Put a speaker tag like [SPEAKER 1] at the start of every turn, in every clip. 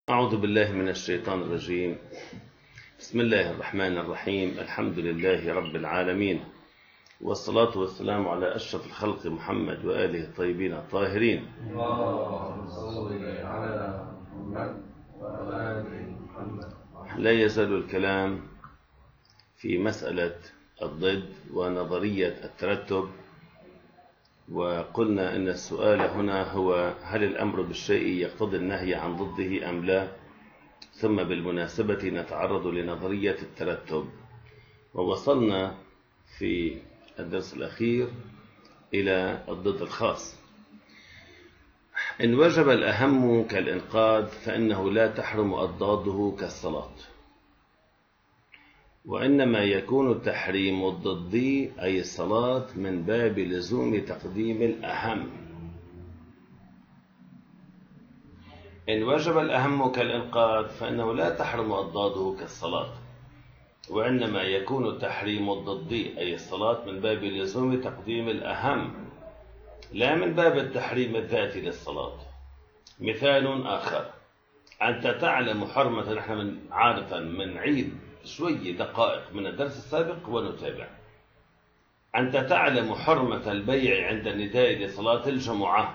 [SPEAKER 1] أعوذ بالله من الشيطان الرجيم. بسم الله الرحمن الرحيم. الحمد لله رب العالمين، والصلاة والسلام على أشرف الخلق محمد وآله الطيبين الطاهرين.
[SPEAKER 2] اللهم صل على محمد وعلى آل محمد.
[SPEAKER 1] لا يزال الكلام في مسألة الضد ونظرية الترتب، وقلنا أن السؤال هنا هو: هل الأمر بالشيء يقتضي النهي عن ضده أم لا؟ ثم بالمناسبة نتعرض لنظرية الترتب، ووصلنا في الدرس الأخير إلى الضد الخاص. إن وجب الأهم كالإنقاذ فإنه لا تحرم أضداده كالصلاة، وإنما يكون التحريم الضدي أي الصلاة من باب لزوم تقديم الأهم. إن وجب الأهم كالإنقاذ فإنه لا تحرم أضداده كالصلاة، وإنما يكون التحريم الضدي أي الصلاة من باب لزوم تقديم الأهم، لا من باب التحريم الذاتي للصلاة. مثال آخر: أنت تعلم حرمة، نحن عادة من عيد شوية دقائق من الدرس السابق ونتابع. أنت تعلم حرمة البيع عند النداء لصلاة الجمعة،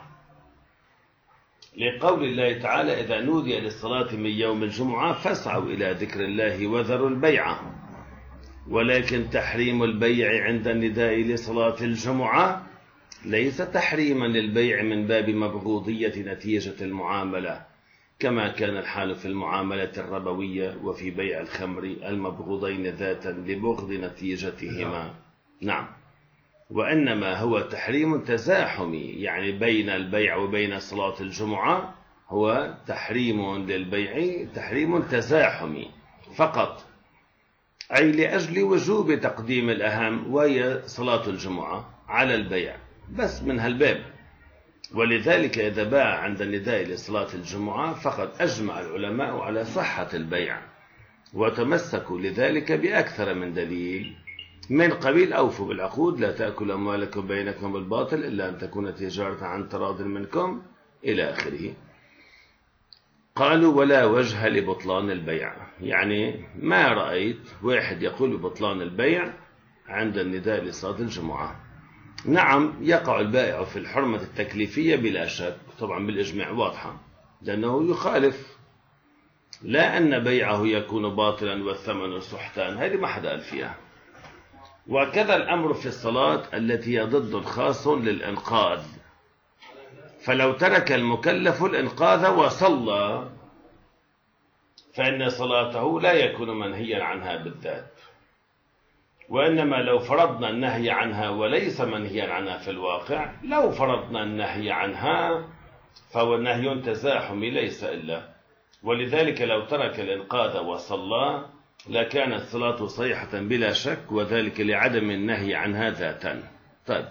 [SPEAKER 1] لقول الله تعالى: إذا نودي للصلاة من يوم الجمعة فاسعوا إلى ذكر الله وذروا البيع. ولكن تحريم البيع عند النداء لصلاة الجمعة ليس تحريما للبيع من باب مبغوضية نتيجة المعاملة، كما كان الحال في المعاملة الربوية وفي بيع الخمر المبغوضين ذاتا لبغض نتيجتهما. نعم، وإنما هو تحريم تزاحمي، يعني بين البيع وبين صلاة الجمعة هو تحريم للبيع، تحريم تزاحمي فقط، أي لأجل وجوب تقديم الأهم وهي صلاة الجمعة على البيع، بس من هالباب. ولذلك إذا باع عند النداء لصلاة الجمعة فقد أجمع العلماء على صحة البيع، وتمسكوا لذلك بأكثر من دليل، من قبيل: أوفوا بالعقود، لا تأكل أموالكم بينكم بالباطل إلا أن تكون تجارة عن تراض منكم، إلى آخره. قالوا: ولا وجه لبطلان البيع، يعني ما رأيت واحد يقول ببطلان البيع عند النداء لصلاة الجمعة. نعم، يقع البائع في الحرمة التكليفية بلا شك، طبعا بالإجماع واضحة، لأنه يخالف، لا أن بيعه يكون باطلا والثمن سحتان، هذه ما حدا قال فيها. وكذا الأمر في الصلاة التي هي ضد خاص للإنقاذ، فلو ترك المكلف الإنقاذ وصلى فإن صلاته لا يكون منهيا عنها بالذات، وإنما لو فرضنا النهي عنها وليس منهيا عنها في الواقع، لو فرضنا النهي عنها فهو نهي تزاحمي ليس إلا. ولذلك لو ترك الإنقاذ وصلى لكانت صلاته صحيحة بلا شك، وذلك لعدم النهي عنها ذاتا. طيب،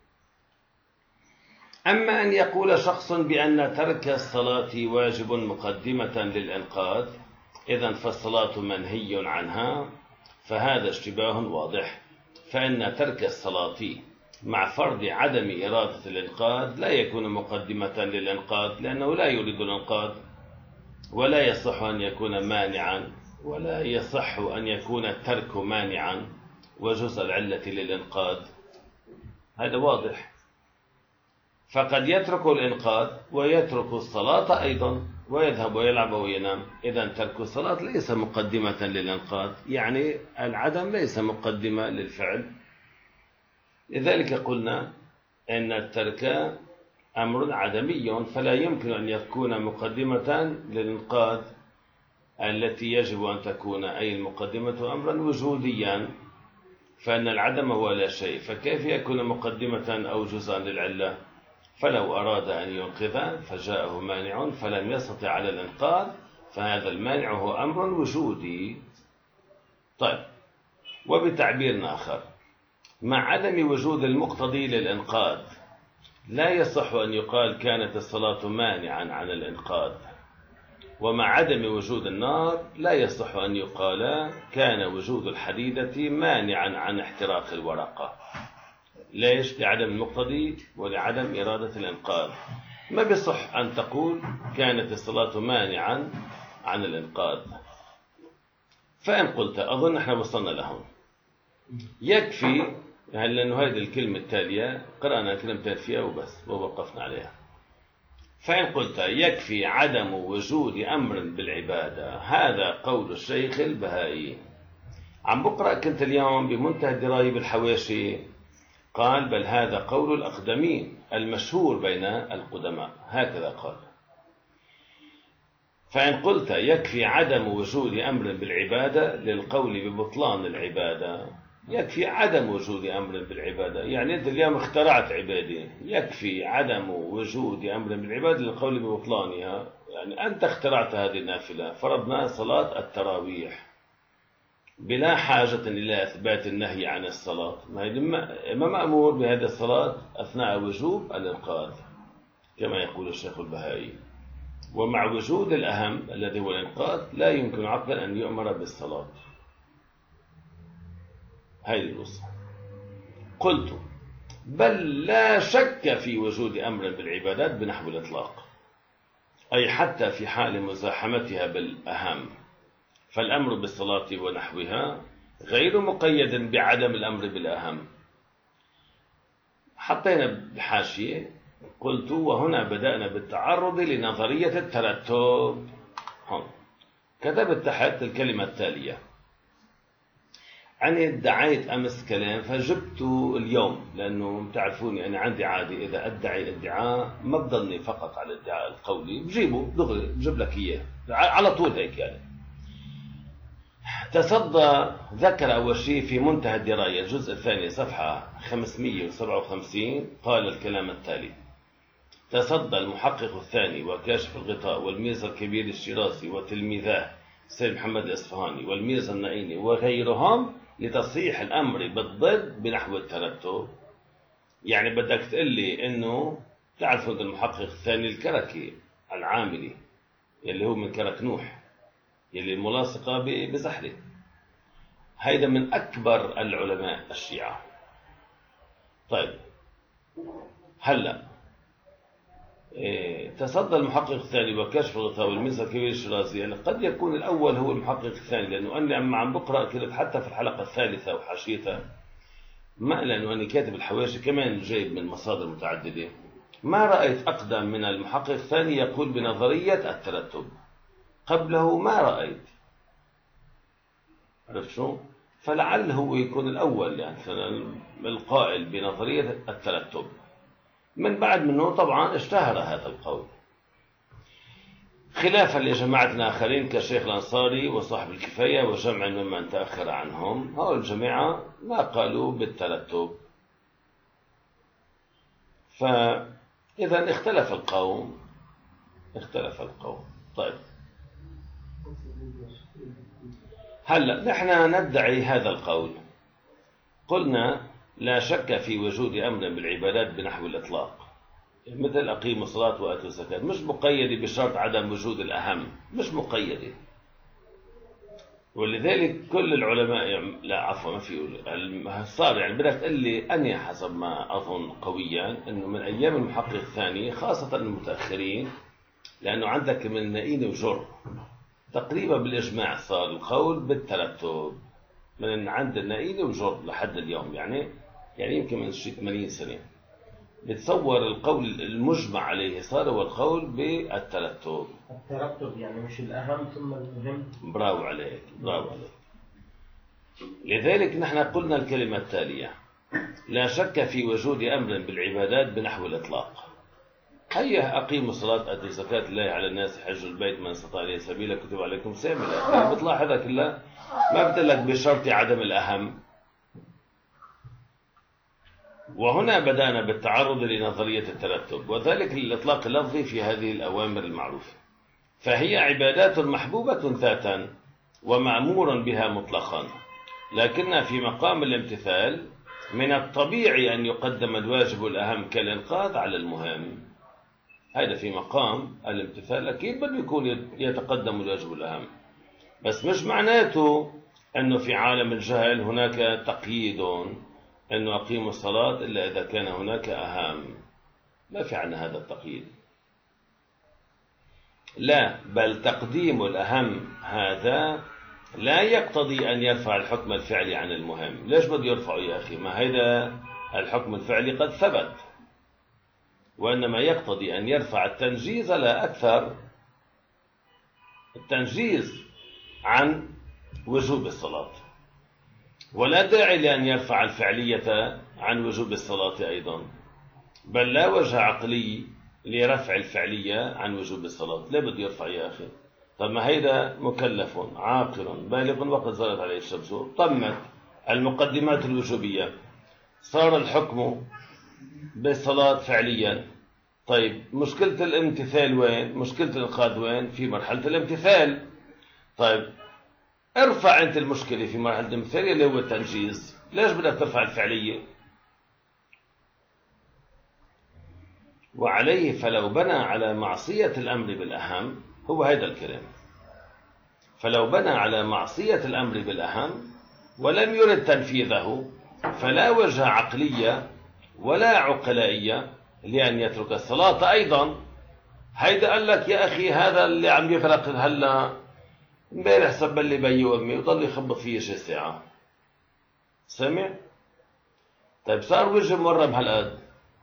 [SPEAKER 1] أما أن يقول شخص بأن ترك الصلاة واجب مقدمة للإنقاذ، إذن فالصلاة منهي عنها، فهذا اشتباه واضح. فإن ترك الصلاة مع فرض عدم إرادة الإنقاذ لا يكون مقدمة للإنقاذ، لأنه لا يريد الإنقاذ، ولا يصح أن يكون مانعا، ولا يصح أن يكون الترك مانعا وجزء العلة للإنقاذ. هذا واضح. فقد يترك الإنقاذ ويترك الصلاة أيضا، ويذهب ويلعب وينام. إذن ترك الصلاة ليس مقدمة للإنقاذ، يعني العدم ليس مقدمة للفعل. لذلك قلنا أن الترك أمر عدمي، فلا يمكن أن يكون مقدمة للإنقاذ التي يجب أن تكون، أي المقدمة أمرا وجوديا، فإن العدم هو لا شيء، فكيف يكون مقدمة أو جزءا للعلة؟ فلو أراد أن ينقذ فجاءه مانع فلم يستطع على الإنقاذ، فهذا المانع هو أمر وجودي. طيب، وبتعبير آخر: مع عدم وجود المقتضي للإنقاذ لا يصح أن يقال كانت الصلاة مانعا عن الإنقاذ، ومع عدم وجود النار لا يصح أن يقال كان وجود الحديدة مانعا عن احتراق الورقة. ليش؟ لعدم المقتضي ولعدم إرادة الإنقاذ. ما بصح أن تقول كانت الصلاة مانعا عن الإنقاذ. فإن قلت، أظن احنا وصلنا لهون، يكفي يعني، لأنه هذه الكلمة التالية قرأنا كلمتين فيها وبس ووقفنا عليها. فإن قلت يكفي عدم وجود أمر بالعبادة، هذا قول الشيخ البهائي. عم بقرأ كنت اليوم بمنتهى الدراية بالحواشي، قال بل هذا قول الأقدمين المشهور بين القدماء، هكذا قال. فإن قلت يكفي عدم وجود أمر بالعبادة للقول ببطلان العبادة، يكفي عدم وجود أمر بالعبادة، يعني أنت اليوم اخترعت عبادة، يكفي عدم وجود أمر بالعبادة للقول ببطلانها، يعني أنت اخترعت هذه النافلة، فرضنا صلاة التراويح بلا حاجة إلى إثبات النهي عن الصلاة، ما مأمور بهذه الصلاة أثناء وجوب الإنقاذ كما يقول الشيخ البهائي، ومع وجود الأهم الذي هو الإنقاذ لا يمكن عقلا أن يؤمر بالصلاة. هذه الوصف. قلت بل لا شك في وجود أمر بالعبادات بنحو الإطلاق، أي حتى في حال مزاحمتها بالأهم، فالأمر بالصلاة ونحوها غير مقيد بعدم الأمر بالأهم. حطينا بالحاشية، قلت وهنا بدأنا بالتعرض لنظرية الترتب. هون كتبت تحت الكلمة التالية، أنا ادعيت أمس كلام فجبته اليوم، لأنه تعرفوني أنا عندي عادة إذا أدعي ادعاء ما بضلني فقط على الادعاء القولي، بجيبه دغري بجيب لك إياه على طول هيك يعني. تصدى ذكر أول شيء في منتهى الدراية الجزء الثاني صفحة 557، قال الكلام التالي: تصدى المحقق الثاني وكاشف الغطاء والميرزا الكبير الشيرازي وتلميذاه سيد محمد الإصفهاني والميرزا النعيمي وغيرهم لتصحيح الأمر بالضد بنحو الترتب. يعني بدك تقول لي إنه تعرفوا المحقق الثاني الكركي العاملي يلي هو من كرك نوح يلي ملاصقة بزحلة، هيدا من أكبر العلماء الشيعة. طيب هلأ تصدى المحقق الثاني وكشف الغطاء والميرزا الكبير الشيرازي، يعني قد يكون الأول هو المحقق الثاني، لأنه أنا عم بقرأ كنت حتى في الحلقة الثالثة وحاشيتها، ما لأنه أنا كاتب الحواشي كمان جايب من مصادر متعددة، ما رأيت أقدم من المحقق الثاني يقول بنظرية الترتب، قبله ما رأيت. عرفت شو؟ فلعل هو يكون الأول يعني القائل بنظرية الترتب. من بعد منه طبعا اشتهر هذا القول، خلافا لجماعة آخرين كالشيخ الأنصاري وصاحب الكفاية وجمع ممن تأخر عنهم، هؤلاء الجماعة ما قالوا بالترتب. فإذا اختلف القوم. طيب هلأ نحن ندعي هذا القول، قلنا لا شك في وجود أمر بالعبادات بنحو الإطلاق، مثل أقيموا الصلاة وآتوا الزكاة، مش مقيدة بشرط عدم وجود الأهم، مش مقيدة. ولذلك كل العلماء لا عفوا ما في صار يعني بدك تقول لي أني حسب ما أظن قويا أنه من أيام المحقق الثاني خاصة المتأخرين، لأنه عندك من نائين وجر تقريبا بالإجماع صار القول بالترتب من عند النائين وجر لحد اليوم، يعني يمكن من شيء 80 سنة بتصور القول المجمع عليه صار هو القول بالترتب.
[SPEAKER 2] الترتب يعني مش الأهم ثم المهم.
[SPEAKER 1] برافو عليك. لذلك نحن قلنا الكلمة التالية: لا شك في وجود أمر بالعبادات بنحو الإطلاق. هيا أقيموا الصلاة أتوا الزكاة لله على الناس حج البيت من استطاع إليه سبيلا كتب عليكم صيام الأيام. بتلاحظها كلها ما بتقول لك بشرط عدم الأهم. وهنا بدأنا بالتعرض لنظرية الترتب، وذلك للإطلاق اللفظي في هذه الأوامر المعروفة، فهي عبادات محبوبة ذاتا ومأمور بها مطلقا، لكن في مقام الامتثال من الطبيعي أن يقدم الواجب الأهم كالإنقاذ على المهم. هذا في مقام الامتثال أكيد بده يكون يتقدم الواجب الأهم، بس مش معناته أنه في عالم الجهل هناك تقييد أنه أقيموا الصلاة إلا إذا كان هناك أهم، ما في عنا هذا التقييد. لا، بل تقديم الأهم هذا لا يقتضي أن يرفع الحكم الفعلي عن المهم. ليش بده يرفعه يا أخي؟ ما هذا الحكم الفعلي قد ثبت، وإنما يقتضي أن يرفع التنجيز لا أكثر، التنجيز عن وجوب الصلاة، ولا داعي لأن يرفع الفعلية عن وجوب الصلاة أيضا، بل لا وجه عقلي لرفع الفعلية عن وجوب الصلاة. لا بده يرفع يا أخي. طب ما هيدا مكلف عاقل بالغ وقد زالت عليه الشمس، تمت المقدمات الوجوبية، صار الحكم بالصلاة فعليا. طيب مشكلة الامتثال وين؟ مشكلة الإنقاذ وين؟ في مرحلة الامتثال. طيب ارفع أنت المشكلة في مرحلة الامتثال اللي هو التنجيز. ليش بدك ترفع الفعلية؟ وعليه فلو بنى على معصية الأمر بالأهم، هو هذا الكلام، فلو بنى على معصية الأمر بالأهم ولم يرد تنفيذه فلا وجه عقلية ولا عقلائية لأن يترك الصلاة أيضا. هيدا قال لك يا أخي هذا اللي عم يغرق هلا امبارح سبل لي بي وأمي وضل يخبط فيه شي ساعة، سمع؟ طيب صار وجه مرة بهالقد،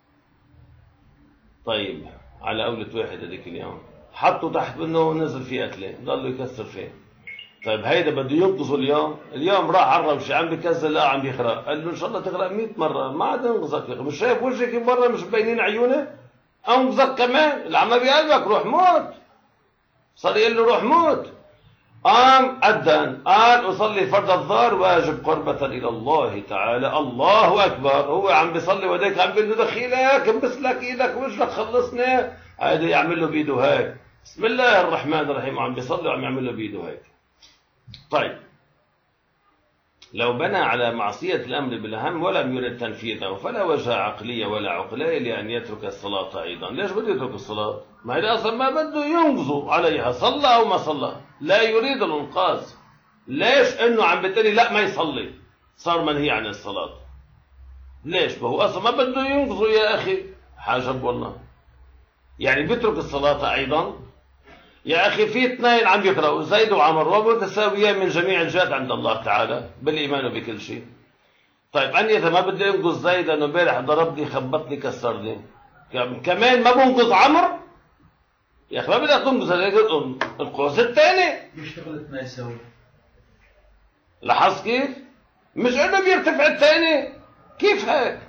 [SPEAKER 1] طيب على قولة واحد هذيك اليوم حطه تحت منه ونزل فيه أكله ضل يكسر فيه. طيب هيدا بده ينقذه اليوم راح عرب شي عم بكسر، لا عم يغرق، قال له ان شاء الله تغرق 100 مرة ما عاد انقذك يا اخي، مش شايف وجهك برا مش مبينين عيونك؟ انقذك كمان اللي عم بقلبك روح موت. صار يقول له روح موت، قام أذن قال أصلي فرض الظهر واجب قربة إلى الله تعالى، الله أكبر. هو عم بيصلي وديك عم بيقول له دخيلك انبسلك إيدك وجهك خلصني، هذا يعمل له بيده هيك بسم الله الرحمن الرحيم، عم بيصلي وعم يعمل له بيده هيك. طيب لو بنى على معصية الأمر بالأهم ولم يرد تنفيذه فلا وجه عقلية ولا عقلائي لأن يترك الصلاة أيضا. ليش بده يترك الصلاة؟ ما هي أصلا ما بده ينقذه عليها، صلى أو ما صلى لا يريد الإنقاذ. ليش إنه عم بتقولي لا ما يصلي صار منهي عن الصلاة؟ ليش؟ ما هو أصلا ما بده ينقذه يا أخي. حاجب والله، يعني بيترك الصلاة أيضا. يا أخي في اثنين عم يقرأوا زيد وعمر ومتساويان من جميع الجهات عند الله تعالى بالإيمان بكل شيء. طيب أني إذا ما بدي أنقذ زيد أنه امبارح ضربني خبطني كسرني كمان ما بنقذ عمر؟ يا أخي ما بدك تنقذ القوس الثاني
[SPEAKER 2] بيشتغل ما يسوي.
[SPEAKER 1] لاحظ كيف؟ مش إنه بيرتفع الثاني، كيف هيك؟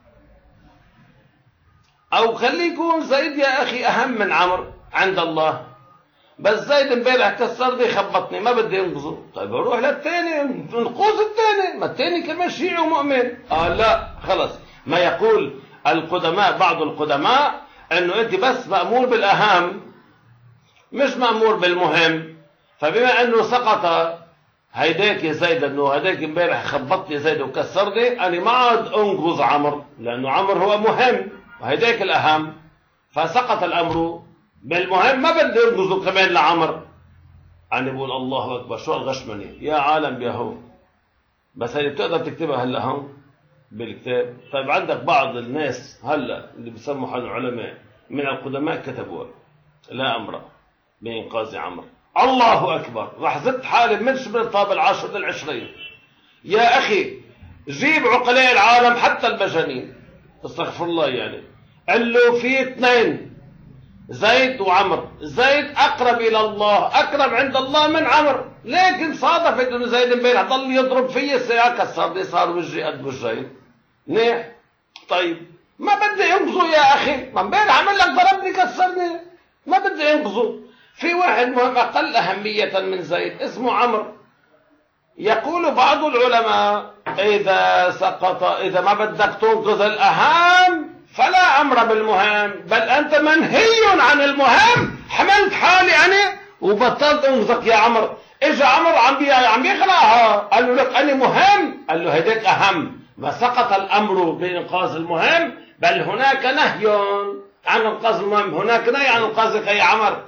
[SPEAKER 1] أو خليه يكون زيد يا أخي أهم من عمر عند الله، بس زيد امبارح كسرني خبطني ما بدي انقذه. طيب اروح للثاني انقذ الثاني، ما الثاني كمان شيعي ومؤمن. لا خلص، ما يقول القدماء بعض القدماء انه انت بس مأمور بالاهم مش مأمور بالمهم، فبما انه سقط هيداك يا زيد انه هيداك امبارح خبطني زيد وكسرني، انا ما عاد انقذ عمر لانه عمر هو مهم وهيداك الاهم، فسقط الامر بالمهم ما بدي ينقذوا كمان لعمر. أنا بقول الله أكبر شو الغشمنة يا عالم يا هو. بس هي بتقدر تكتبها هلا هون بالكتاب. طيب عندك بعض الناس هلا اللي بسموا حالهم علماء من القدماء كتبوها لا أمر بإنقاذ عمر. الله أكبر، راح زدت حالي من شبر طاب 10 لل20. يا أخي جيب عقلاء العالم حتى المجانين استغفر الله، يعني قال له في اثنين زيد وعمر، زيد أقرب إلى الله أقرب عند الله من عمر، لكن صادفت إنه زيد امبارح ضل يضرب فيا الساعة كسرني صار وجهي قد وجهي منيح. طيب ما بدي ينقذه يا أخي، ما امبارح عمل لك ضربني كسرني ما بدي ينقذه. في واحد مهم أقل أهمية من زيد اسمه عمر. يقول بعض العلماء إذا ما بدك تنقذ الأهم فلا أمر بالمهم، بل أنت منهي عن المهم. حملت حالي أنا وبطلت أنقذك يا عمر. إجا عمر عم يقرأها قال له لك أنا مهم، قال له هديك أهم. ما سقط الأمر بإنقاذ المهم، بل هناك نهي عن إنقاذ المهم، هناك نهي عن إنقاذك يا عمر.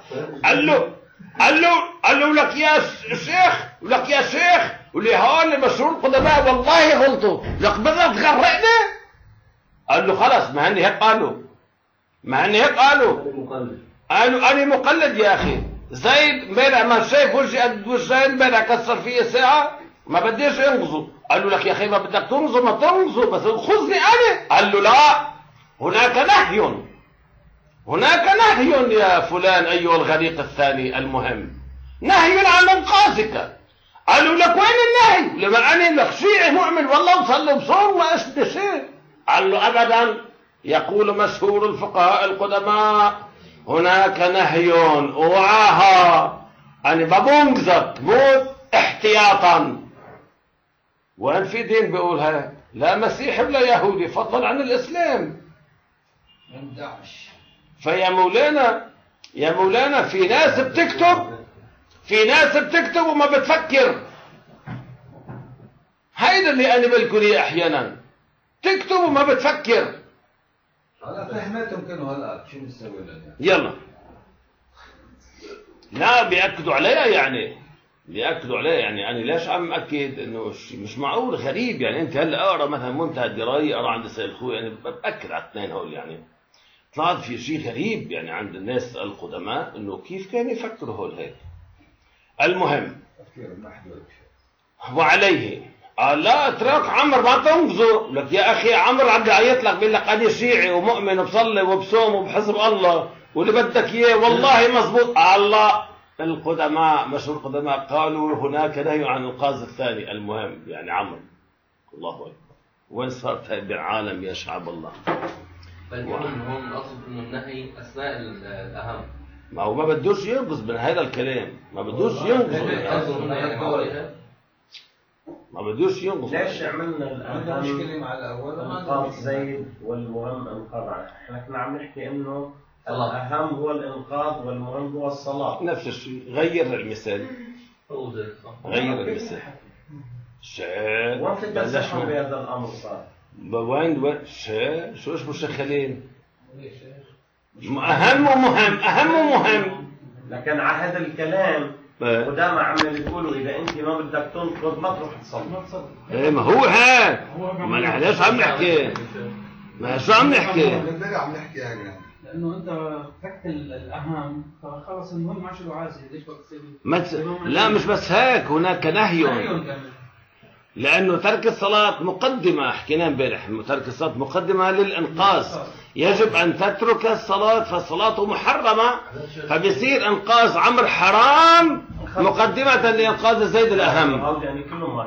[SPEAKER 1] قال له لك يا شيخ، لك يا شيخ ولي هون مشهور القدماء والله غلطوا، لك بدك تغرقني؟ قال له خلص ما هني هيك قالوا، ما هني هيك قالوا. قالوا أنا مقلد يا أخي. زيد امبارح ما شايف وجهي قد وجه زيد امبارح كسر فيه ساعة ما بديش ينقذه. قال له لك يا أخي ما بدك تنقذه ما تنقذه بس انقذني أنا. قال له لا، هناك نهي، هناك نهي يا فلان أيها الغريق الثاني المهم، نهي عن إنقاذك. قالوا لك وين النهي؟ لما أنا لك شيعي مؤمن والله وصلي وصوم ما أشبه شيء. قال له أبدا، يقول مشهور الفقهاء القدماء هناك نهي اوعاها، أنا بمنقذك موت احتياطا. وين في دين بيقول هيك؟ لا مسيحي ولا يهودي فضلا عن الإسلام. فيا مولانا يا مولانا في ناس بتكتب، في ناس بتكتب وما بتفكر. هيدا اللي أنا بقول لي أحيانا تكتب وما بتفكر.
[SPEAKER 3] أنا فهمتهم كانوا هلا شو نسوي لنا؟
[SPEAKER 1] يلا لا بيأكدوا عليها يعني، بيأكدوا عليها يعني. أنا ليش عم أكد إنه مش معقول غريب يعني. أنت هلا أقرأ مثلا منتهى الدراية، أقرأ عند سيد الخوي، يعني بأكد على الاثنين هول يعني. طلعت في شيء غريب يعني عند الناس القدماء إنه كيف كانوا يفكروا هول هيك. المهم وعليه قال لا اترك عمرو ما تنقذه. لك يا اخي عمرو عم بيعيط لك بيقول لك انا شيعي ومؤمن وبصلي وبصوم وبحزب الله واللي بدك اياه والله مزبوط. الله القدماء مشهور القدماء قالوا هناك نهي عن انقاذ الثاني المهم يعني عمرو. الله اكبر، وين صارت هاي بالعالم يا شعب الله؟
[SPEAKER 4] فالمهم هم اقصد انه النهي اثناء الاهم،
[SPEAKER 1] ما هو ما بدوش ينقذ من هذا الكلام، ما بدوش ينقذ، ما بدوش ينقذ.
[SPEAKER 2] ليش عملنا
[SPEAKER 3] الآن مشكلة مع الأول
[SPEAKER 2] إنقاذ زيد والمهم إنقاذ عنه؟ إحنا كنا عم نحكي إنه الأهم هو الإنقاذ والمهم هو الصلاة.
[SPEAKER 1] نفس الشيء. غير المثال، غير المثال. شاء
[SPEAKER 2] وين في تساهل بهذا الأمر صار؟
[SPEAKER 1] وين شو اسمه شخالين؟ أهم ومهم، أهم ومهم.
[SPEAKER 2] لكن على هذا الكلام ودائما عمال يقولوا اذا انت ما بدك تنقذ ما تروح تصلي.
[SPEAKER 1] ايه ما هو هيك، ما نحن ليش عم نحكي؟ ما شو عم نحكي؟
[SPEAKER 3] عم نحكي يا جماعه
[SPEAKER 5] لانه انت فكت الاهم فخلص المهم ما شو عايز ليش بدك
[SPEAKER 1] لا مش بس هيك، هناك نهي. لانه ترك الصلاه مقدمه، حكينا امبارح ترك الصلاه مقدمه للانقاذ. يجب أن تترك الصلاة فالصلاة محرمة، فبيصير إنقاذ عمرو حرام مقدمة لإنقاذ زيد الأهم.
[SPEAKER 2] يعني كلهم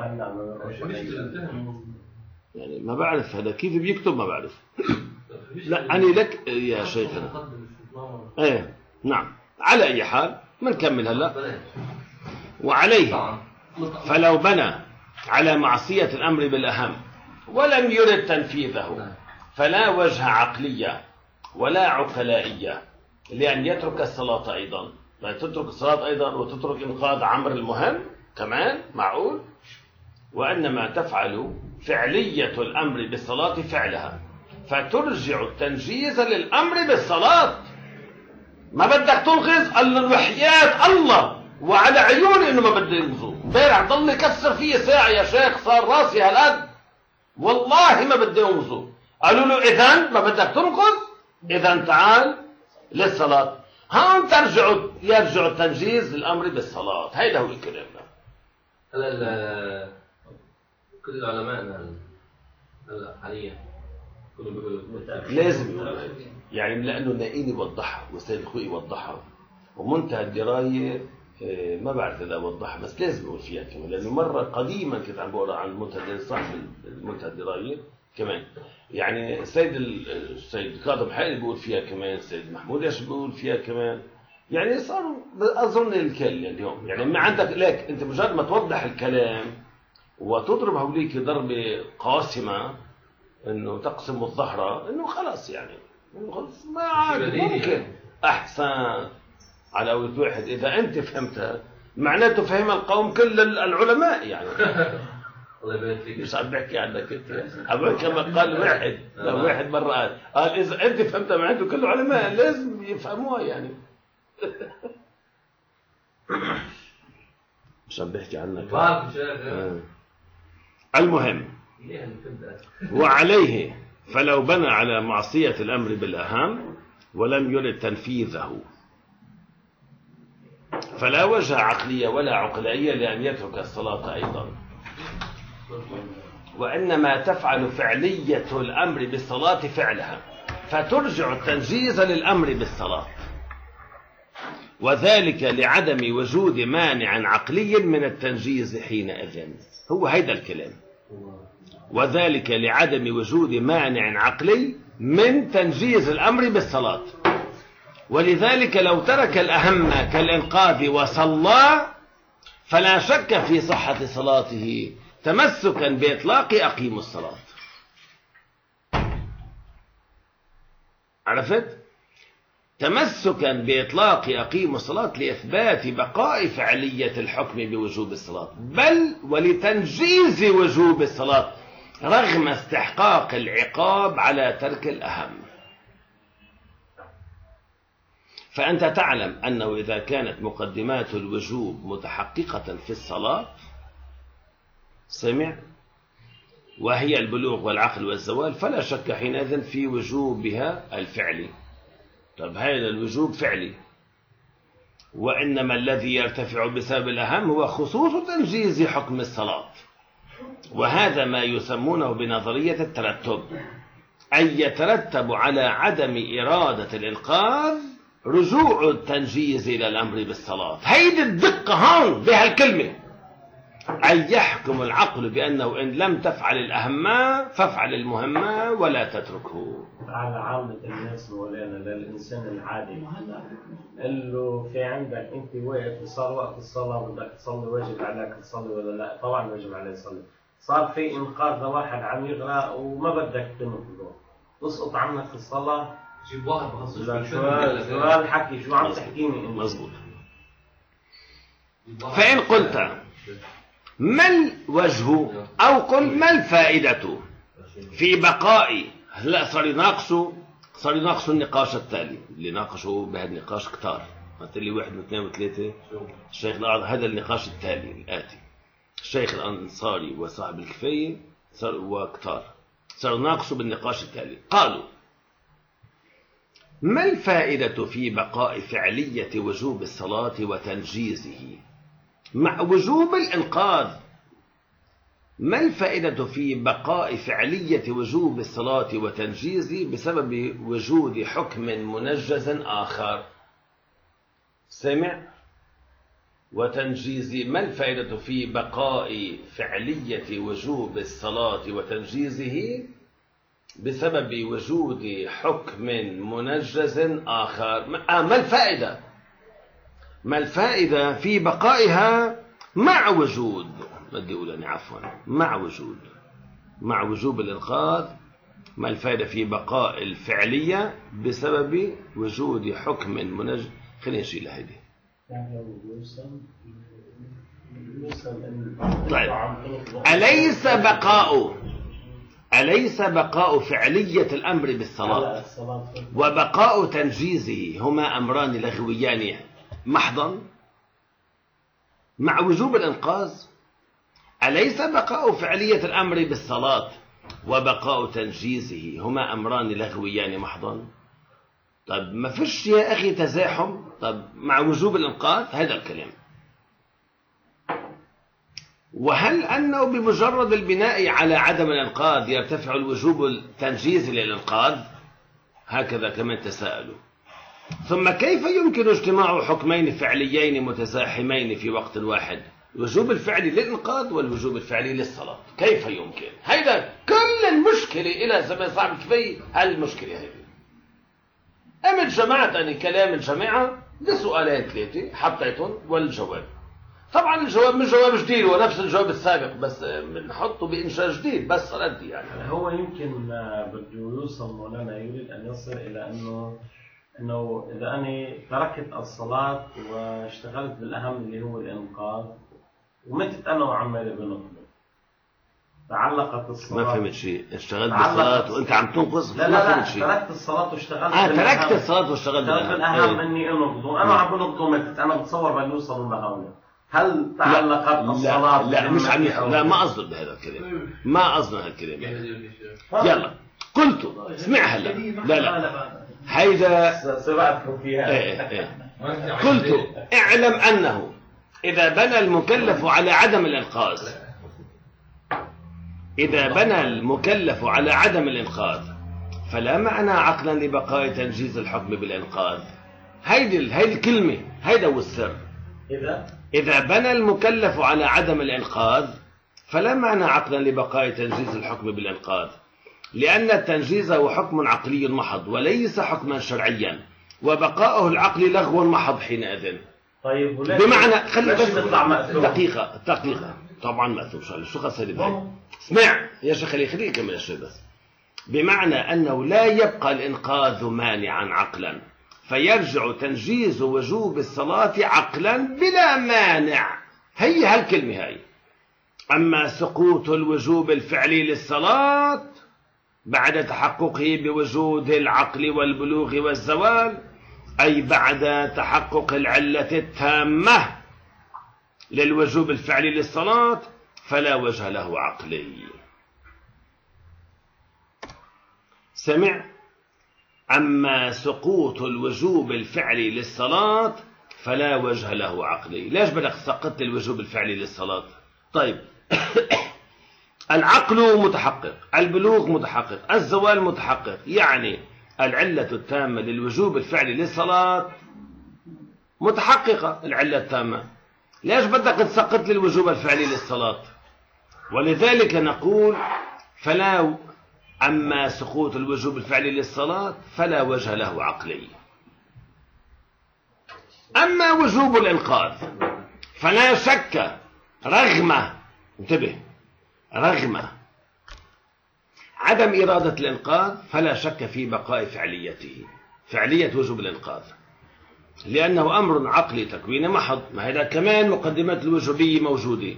[SPEAKER 1] يعني ما بعرف هذا كيف بيكتب ما بعرف. لا أنا لك يا شيخنا. إيه نعم. على أي حال منكمل هلا. وعليه فلو بنى على معصية الأمر بالأهم ولم يرد تنفيذه فلا وجه عقلية ولا عقلائية لأن يترك الصلاة أيضا. لا تترك الصلاة أيضا وتترك إنقاذ عمرو المهم كمان، معقول؟ وإنما تفعل فعلية الأمر بالصلاة فعلها، فترجع التنجيز للأمر بالصلاة. ما بدك تنقذ الوحيات الله وعلى عيوني إنه ما بدي ينقذه. امبارح ضل يكسر فيه ساعة يا شيخ صار راسي هالقد والله ما بدي ينقذه. قالوا له إذن ما بدك تنقذ؟ إذن تعال للصلاة. هون يرجع التنجيز للأمر بالصلاة. هيدا هو الكلام.
[SPEAKER 4] هلا كل العلماء هلا حاليا كلهم بيقولوا
[SPEAKER 1] لازم يقولوا يعني لأنه نائلي وضحها وسيد الخوي وضحها ومنتهى الدراية ما بعرف إذا وضحها بس لازم يقول فيها كمان. لأنه مرة قديما كنت عم بقرأ عن منتهى الدراية صاحب منتهى الدراية كمان يعني السيد كاظم حقيقي بيقول فيها كمان، السيد محمود ايش بيقول فيها كمان. يعني صاروا اظن الكل اليوم يعني ما عندك لك انت مجرد ما توضح الكلام وتضرب هوليك ضربه قاسمه انه تقسم الظهر انه خلاص يعني خلص ما عاد ممكن احسن على اول واحد. اذا انت فهمتها معناته فهم القوم كل العلماء يعني.
[SPEAKER 4] الله يبارك فيك.
[SPEAKER 1] مش عم بحكي عنك انت، عم كما قال واحد لو واحد مره قال اذا انت فهمتها معناته كل العلماء لازم يفهموها يعني. مش عم بحكي عنك. المهم وعليه فلو بنى على معصية الأمر بالأهم ولم يرد تنفيذه فلا وجه عقلية ولا عقلائية لأن يترك الصلاة أيضا، وإنما تفعل فعلية الأمر بالصلاة فعلها، فترجع التنجيز للأمر بالصلاة، وذلك لعدم وجود مانع عقلي من التنجيز حينئذ. هو هيدا الكلام، وذلك لعدم وجود مانع عقلي من تنجيز الأمر بالصلاة. ولذلك لو ترك الأهم كالإنقاذ وصلى فلا شك في صحة صلاته تمسكا بإطلاق أقيموا الصلاة. عرفت؟ تمسكا بإطلاق أقيموا الصلاة لإثبات بقاء فعلية الحكم بوجوب الصلاة، بل ولتنجيز وجوب الصلاة رغم استحقاق العقاب على ترك الأهم. فأنت تعلم أنه إذا كانت مقدمات الوجوب متحققة في الصلاة سمع وهي البلوغ والعقل والزوال فلا شك حينئذ في وجوبها الفعلي. طب هذا الوجوب فعلي، وإنما الذي يرتفع بسبب الأهم هو خصوص تنجيز حكم الصلاة، وهذا ما يسمونه بنظرية الترتب، أي يترتب على عدم إرادة الإنقاذ رجوع التنجيز إلى الأمر بالصلاة. هيدي الدقة هون بهالكلمة، أي يحكم العقل بأنه إن لم تفعل الأهم فافعل المهم ولا تتركه.
[SPEAKER 2] على عامة الناس مولانا، للإنسان العادي قال له في عندك أنت واقف صار وقت الصلاة بدك تصلي، واجب عليك تصلي ولا لا؟ طبعا واجب عليه يصلي. صار في إنقاذ لواحد عم يغرق وما بدك تنقذه، تسقط عنك الصلاة.
[SPEAKER 4] جيب واحد بخصوص
[SPEAKER 2] سؤال حكي شو عم تحكيني انت؟
[SPEAKER 1] مظبوط. فإن قلت ما الوجه أو قل ما الفائدة في بقاء، هلا صار يناقشوا النقاش التالي اللي ناقشوا بهذا النقاش كتار، قلت لي 1 و2 و3 الشيخ الأعظم. هذا النقاش التالي الآتي، الشيخ الأنصاري وصاحب الكفاية وكتار صاروا يناقشوا بالنقاش التالي. قالوا ما الفائدة في بقاء فعلية وجوب الصلاة وتنجيزه مع وجوب الإنقاذ؟ ما الفائدة في بقاء فعلية وجوب الصلاة وتنجيزه بسبب وجود حكم منجز آخر؟ سمع؟ وتنجيز. ما الفائدة في بقاء فعلية وجوب الصلاة وتنجيزه بسبب وجود حكم منجز آخر؟ ما الفائدة؟ ما الفائدة في بقائها مع وجود، بدي أقول أنا عفوا، مع وجوب الإنقاذ؟ ما الفائدة في بقاء الفعلية بسبب وجود حكم منجز؟ خلينا نشيل هيدي. طيب، أليس بقاء فعلية الأمر بالصلاة وبقاء تنجيزه هما أمران لغويان محضا مع وجوب الإنقاذ؟ أليس بقاء فعلية الأمر بالصلاة وبقاء تنجيزه هما أمران لغويان محضا؟ طب ما فيش يا أخي تزاحم؟ طب مع وجوب الإنقاذ هذا الكلام. وهل أنه بمجرد البناء على عدم الإنقاذ يرتفع الوجوب التنجيز للإنقاذ؟ هكذا كمان تساءلوا. ثم كيف يمكن اجتماع حكمين فعليين متزاحمين في وقت واحد، الوجوب الفعلي للإنقاذ والوجوب الفعلي للصلاة؟ كيف يمكن؟ هيدا كل المشكلة إلى زمان صعب كفاية هالمشكلة هذه. أمد جمعتني كلام الجماعة بسؤالين 3 حطيتهم والجواب. طبعا الجواب مش جواب جديد، هو نفس الجواب السابق بس بنحطه بإنشاء جديد بس ردي يعني.
[SPEAKER 2] هو يمكن بده يوصل مولانا، يريد أن يصل إلى أنه إذا أنا تركت الصلاة واشتغلت بالأهم اللي هو الإنقاذ ومتت أنا وعمالي بنقضي، تعلقت الصلاة.
[SPEAKER 1] ما فهمت شيء، اشتغلت بالصلاة وأنت عم تنقص؟
[SPEAKER 2] لا تركت الصلاة واشتغلت
[SPEAKER 1] تركت الصلاة واشتغلت
[SPEAKER 2] بالأهم إني أنقض، أنا عم بنقض ومتت، أنا بتصور بأن يوصلوا لهون. هل تعلقت الصلاة؟
[SPEAKER 1] لا مش عم لا ما أصدر بهذا الكلام، ما أصدر هالكلام. يلا قلت اسمع هلا، لا هيدا
[SPEAKER 2] سبقتكم فيها.
[SPEAKER 1] ايه قلت اعلم أنه إذا بنى المكلف على عدم الإنقاذ، إذا بنى المكلف على عدم الإنقاذ فلا معنى عقلا لبقاء تنجيز الحكم بالإنقاذ. هيدي الكلمة، هيدا هو السر. إذا بنى المكلف على عدم الإنقاذ فلا معنى عقلا لبقاء تنجيز الحكم بالإنقاذ، لأن التنجيز هو حكم عقلي محض وليس حكما شرعيا، وبقاؤه العقلي لغو محض حينئذ.
[SPEAKER 2] طيب
[SPEAKER 1] بمعنى خلي بس
[SPEAKER 2] دقيقة
[SPEAKER 1] دقيقة طبعا مأثور. شو خسر هاي؟ اسمع يا شيخ خليه يكمل شوي بس. بمعنى أنه لا يبقى الإنقاذ مانعا عقلا، فيرجع تنجيز وجوب الصلاة عقلا بلا مانع. هي هالكلمة هاي. أما سقوط الوجوب الفعلي للصلاة بعد تحققه بوجود العقل والبلوغ والزوال، أي بعد تحقق العلة التامة للوجوب الفعلي للصلاة، فلا وجه له عقلي. سمع؟ أما سقوط الوجوب الفعلي للصلاة فلا وجه له عقلي. ليش بدك تسقط الوجوب الفعلي للصلاة؟ طيب العقل متحقق، البلوغ متحقق، الزوال متحقق، يعني العلة التامة للوجوب الفعلي للصلاة متحققة. العلة التامة ليش بدك تسقط لي الوجوب الفعلي للصلاة؟ ولذلك نقول فلا أما سقوط الوجوب الفعلي للصلاة فلا وجه له عقلي. أما وجوب الإنقاذ فلا شك رغم، انتبه، رغم عدم إرادة الإنقاذ فلا شك في بقاء فعليته، فعلية وجوب الإنقاذ، لأنه أمر عقلي تكوين محض. ما هذا كمان مقدمات الوجوبية موجودة،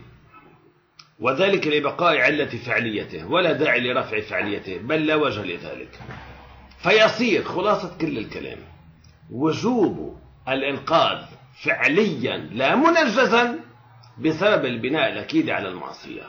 [SPEAKER 1] وذلك لبقاء علة فعليته ولا داعي لرفع فعليته، بل لا وجه لذلك. فيصير خلاصة كل الكلام وجوب الإنقاذ فعليا لا منجزا بسبب البناء الأكيد على المعصية،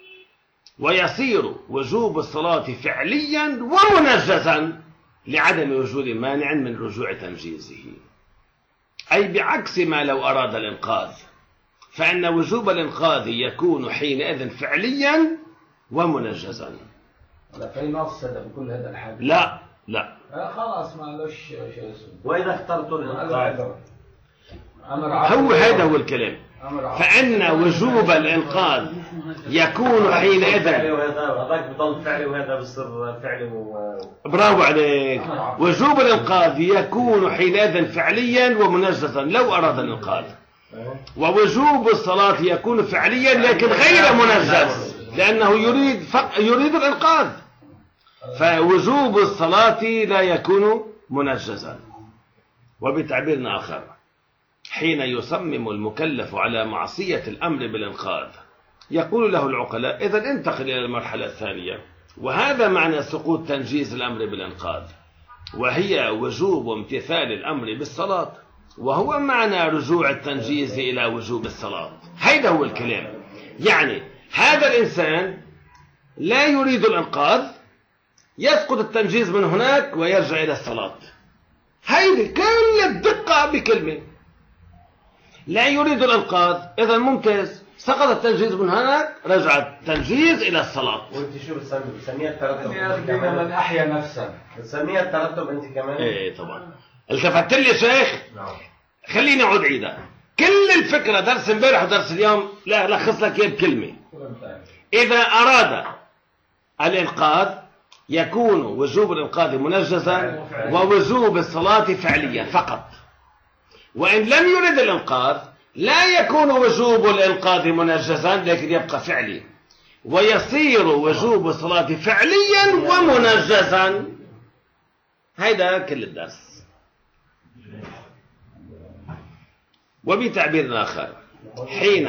[SPEAKER 1] ويصير وجوب الصلاة فعليا ومنجزا لعدم وجود مانع من رجوع تنجيزه، أي بعكس ما لو أراد الإنقاذ، فإن وجوب الإنقاذ يكون حينئذ فعليا ومنجزا.
[SPEAKER 3] لا في نص بكل هذا الحديث.
[SPEAKER 1] لا
[SPEAKER 3] خلاص ما لوش شيء اسمه.
[SPEAKER 2] وإذا اخترتوا الإنقاذ
[SPEAKER 1] هو هذا هو الكلام. فإن وجوب الإنقاذ يكون حينئذ،
[SPEAKER 2] هذاك بضل فعلي وهذا بصير فعلي
[SPEAKER 1] برافو عليك. وجوب الإنقاذ يكون حينئذ فعليا ومنجزا لو أراد الإنقاذ، ووجوب الصلاة يكون فعليا لكن غير منجز لأنه يريد الإنقاذ، فوجوب الصلاة لا يكون منجزا. وبتعبير آخر، حين يصمم المكلف على معصية الأمر بالإنقاذ يقول له العقلاء إذن انتقل إلى المرحلة الثانية، وهذا معنى سقوط تنجيز الأمر بالإنقاذ، وهي وجوب امتثال الأمر بالصلاة، وهو معنى رجوع التنجيز إلى وجوب الصلاة. هذا هو الكلام. يعني هذا الإنسان لا يريد الإنقاذ، يسقط التنجيز من هناك ويرجع إلى الصلاة. هيدي كل الدقة بكلمة. لا يريد الإنقاذ، إذا ممتاز، سقط التنجيز من هناك، رجع التنجيز إلى الصلاة.
[SPEAKER 2] وأنت شو بتسميها الترتب؟
[SPEAKER 3] من أحيا نفسا
[SPEAKER 2] بتسميها الترتب أنت كمان؟
[SPEAKER 1] إيه طبعا. التفت لي يا شيخ؟ خليني أعود عيدها. كل الفكرة درس امبارح ودرس اليوم لا لخص لك إياه بكلمة. إذا أراد الإنقاذ يكون وجوب الإنقاذ منجزا ووجوب الصلاة فعليا فقط. وإن لم يرد الإنقاذ لا يكون وجوب الإنقاذ منجزا لكن يبقى فعلي، ويصير وجوب الصلاة فعليا ومنجزا. هذا كل الدرس. وبتعبير آخر، حين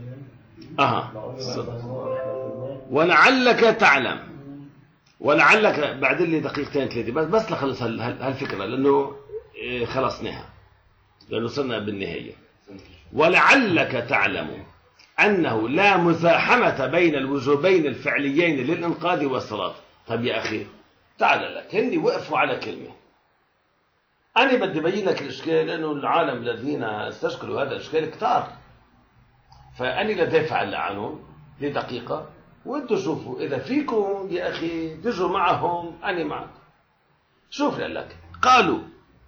[SPEAKER 1] ولعلك تعلم، ولعلك بعد لي دقيقتين ثلاثة بس لخلص هالفكرة لأنه خلصناها، لأنه صرنا بالنهاية. ولعلك تعلم أنه لا مزاحمة بين الوجوبين الفعليين للإنقاذ والصلاة. طب يا أخي تعال لك، هندي وقفوا على كلمة، أنا بدي أبين لك الإشكال، لأنه العالم الذين استشكلوا هذا الإشكال كتار، فأنا لا دافع عنهم لدقيقة، وأنتوا شوفوا إذا فيكم يا أخي تجوا معهم أنا معك. شوف لك، قالوا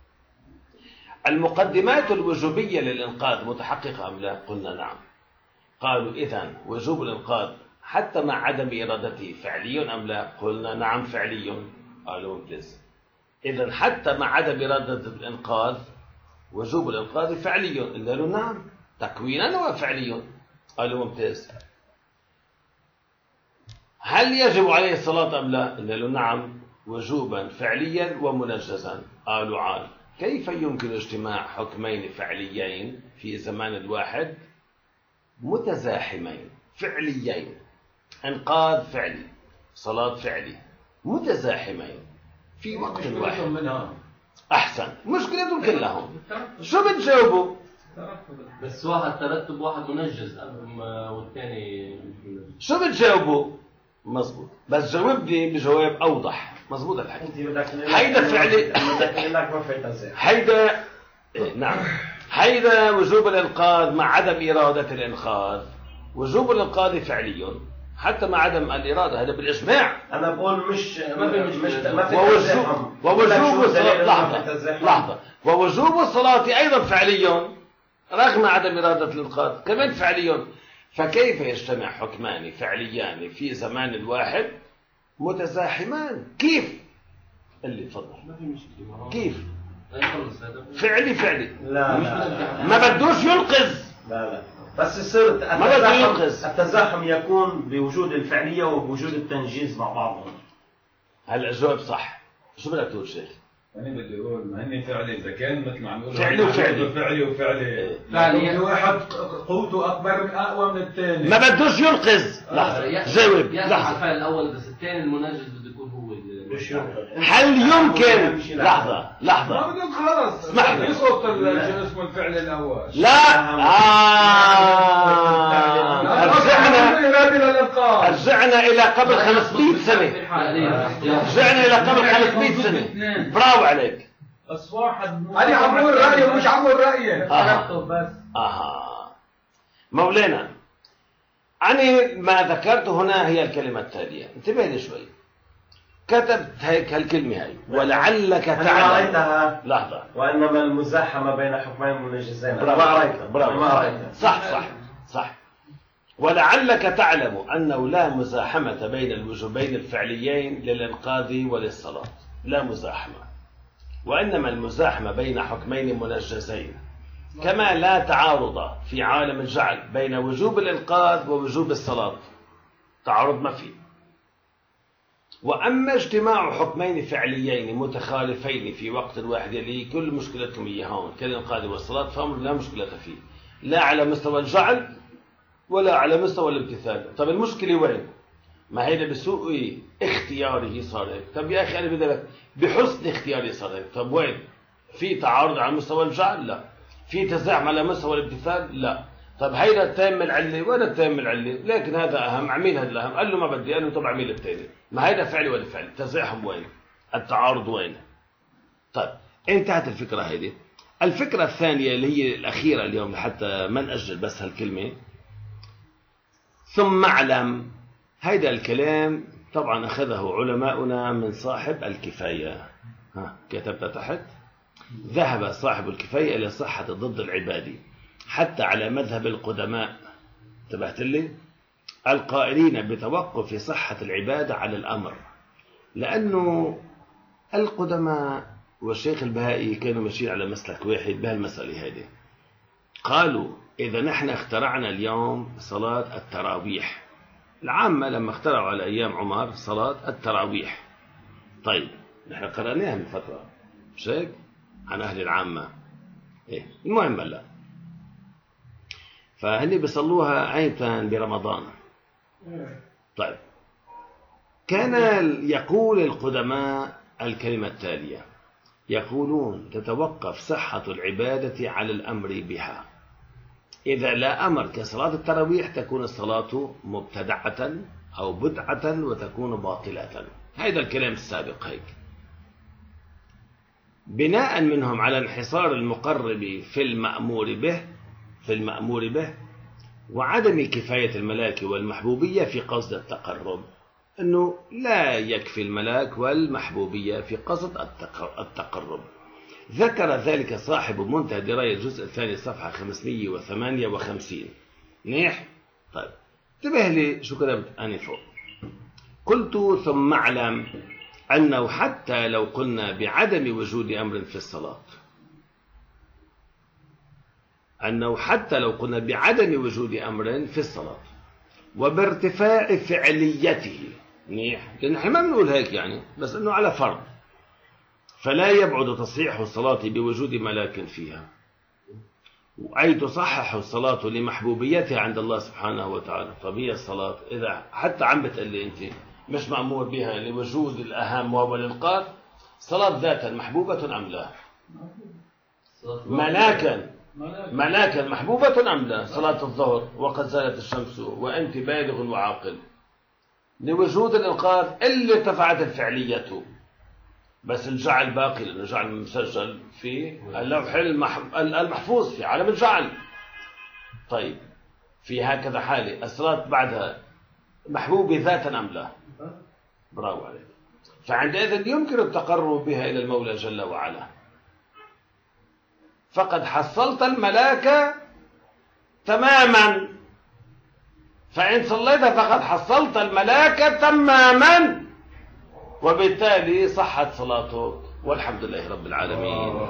[SPEAKER 1] المقدمات الوجوبية للإنقاذ متحققة أم لا؟ قلنا نعم. قالوا إذن وجوب الإنقاذ حتى مع عدم إرادته فعلي أم لا؟ قلنا نعم فعلي. قالوا ممتاز. إذن حتى مع عدم إرادة الإنقاذ وجوب الإنقاذ فعلي. قلنا له نعم تكوينا وفعلي. قالوا ممتاز. هل يجب عليه الصلاة أم لا؟ قلنا له نعم وجوبا فعليا ومنجزا. قالوا عال، كيف يمكن اجتماع حكمين فعليين في زمان الواحد متزاحمين فعليين، انقاذ فعلي صلاة فعلي متزاحمين في وقت واحد؟ احسن، مشكلتهم كلهم. شو بتجاوبوا؟
[SPEAKER 4] بس واحد ترتب واحد منجز والثاني
[SPEAKER 1] شو بتجاوبوا؟ مزبوط، بس جاوبني بجواب اوضح. مزبوط الحكي. هيدا فعلي، هيدا نعم، هيدا وجوب الإنقاذ مع عدم إرادة الإنقاذ. وجوب الإنقاذ فعلي حتى مع عدم الإرادة، هذا بالإجماع.
[SPEAKER 2] أنا بقول ما في
[SPEAKER 1] ووجوب الصلاة لحظة ووجوب الصلاة أيضا فعلي رغم عدم إرادة الإنقاذ كمان فعلي. فكيف يجتمع حكمان فعليان في زمان واحد متزاحمان؟ كيف؟ اللي تفضل. كيف؟ فعلي
[SPEAKER 2] لا
[SPEAKER 1] ما بدوش ينقذ.
[SPEAKER 2] لا بس يصير التزاحم يكون بوجود الفعلية وبوجود التنجيز مع بعضهم.
[SPEAKER 1] هلا الجواب صح. شو بدك تقول شيخ؟
[SPEAKER 3] أنا بدي أقول ما هني فعلي، إذا كان مثل ما عم نقول
[SPEAKER 1] فعلي
[SPEAKER 3] وفعلي
[SPEAKER 5] فعلي واحد قوته أكبر أقوى من الثاني،
[SPEAKER 1] ما بدوش ينقذ. لحظة جاوب.
[SPEAKER 4] لحظة الفعل الأول بس الثاني المنجز بده يكون هو.
[SPEAKER 1] هل يمكن لحظة
[SPEAKER 3] ما بدهم خلص
[SPEAKER 1] اسمح لي
[SPEAKER 3] يسقط اسمه الفعل الأول.
[SPEAKER 1] لا رجعنا إلى قبل 500 سنة. رجعنا إلى قبل 500 سنة. برافو عليك.
[SPEAKER 5] بس واحد
[SPEAKER 3] أنا عم بقول رأيي ومش عم بقول رأيي.
[SPEAKER 5] بس
[SPEAKER 1] مولانا، أنا ما ذكرته هنا هي الكلمة التالية. انتبه لي شوي. كتبت هيك هالكلمة هاي ولعلك تعلم. لحظة.
[SPEAKER 2] وإنما المزاحمة بين حكمين منجزين.
[SPEAKER 1] برافو. صح. ولعلك تعلم أنه لا مزاحمة بين الوجوبين الفعليين للإنقاذ وللصلاة، لا مزاحمة، وإنما المزاحمة بين حكمين منجزين، كما لا تعارض في عالم الجعل بين وجوب الإنقاذ ووجوب الصلاة. تعارض ما فيه. وأما اجتماع حكمين فعليين متخالفين في وقت واحد اللي كل مشكلتهم إياهم كالإنقاذ والصلاة فأمر لا مشكلة فيه، لا على مستوى الجعل ولا على مستوى الامتثال. طب المشكلة وين؟ ما هيدا بسوء اختياره صار هيك. طب يا أخي أنا بدي لك بحسن اختياري صار هيك. طب وين؟ في تعارض على مستوى الجعل؟ لا. في تزاحم على مستوى الامتثال؟ لا. طب هيدا التام العلة ولا التام العلة، لكن هذا أهم، عميل هذا الأهم. قال له ما بدي. قال له طب عميل الثاني. ما هيدا فعلي ولا فعلي؟ التزاحم وين؟ التعارض وين؟ طيب انتهت الفكرة هيدي. الفكرة الثانية اللي هي الأخيرة اليوم حتى ما نأجل بس هالكلمة. ثم اعلم، هيدا الكلام طبعا أخذه علماؤنا من صاحب الكفاية. كتبت تحت: ذهب صاحب الكفاية إلى صحة ضد العبادي حتى على مذهب القدماء، انتبهت لي، القائلين بتوقف صحة العبادة على الأمر، لأنه القدماء والشيخ البهائي كانوا ماشيين على مسلك واحد بهالمسألة هذه. قالوا إذا نحن اخترعنا اليوم صلاة التراويح، العامة لما اخترعوا على أيام عمر صلاة التراويح، طيب نحن قرأناها من فترة مش هيك عن أهل العامة. المهم هلا فهني بيصلوها عيتا برمضان. طيب كان يقول القدماء الكلمة التالية، يقولون تتوقف صحة العبادة على الأمر بها. إذا لا أمر كصلاة التراويح تكون الصلاة مبتدعة أو بدعة وتكون باطلة. هذا الكلام السابق هيك. بناء منهم على انحصار المقرب في المأمور به وعدم كفاية الملاك والمحبوبية في قصد التقرب، أنه لا يكفي الملاك والمحبوبية في قصد التقرب. ذكر ذلك صاحب منتهى دراية الجزء الثاني صفحة 558. منيح؟ طيب انتبه لي شو كتبت أنا فوق. قلت ثم اعلم أنه حتى لو قلنا بعدم وجود أمر في الصلاة، وبارتفاع فعليته، منيح، لأن احنا ما بنقول هيك يعني، بس أنه على فرض، فلا يبعد تصحيح الصلاة بوجود ملاك فيها، أي تصحح الصلاة لمحبوبيتها عند الله سبحانه وتعالى. طب هي الصلاة إذا حتى عم بتقلي أنت مش مأمور بها لوجود الأهم وهو الإلقاء، صلاة ذاتا محبوبة أم لا؟ ملاكا محبوبة أم لا؟ صلاة الظهر وقد زالت الشمس وأنت بالغ وعاقل، لوجود الإلقاء اللي ارتفعت الفعلية، بس الجعل باقي لأنه جعل مسجل في اللوح المحفوظ في عالم الجعل. طيب في هكذا حالة الصلاة بعدها محبوبة ذاتا أم لا؟ برافو عليك. فعندئذ يمكن التقرب بها إلى المولى جل وعلا، فقد حصلت الملاك تماما، فإن صليت فقد حصلت الملاك تماما، وبالتالي صحت صلاتك والحمد لله رب العالمين.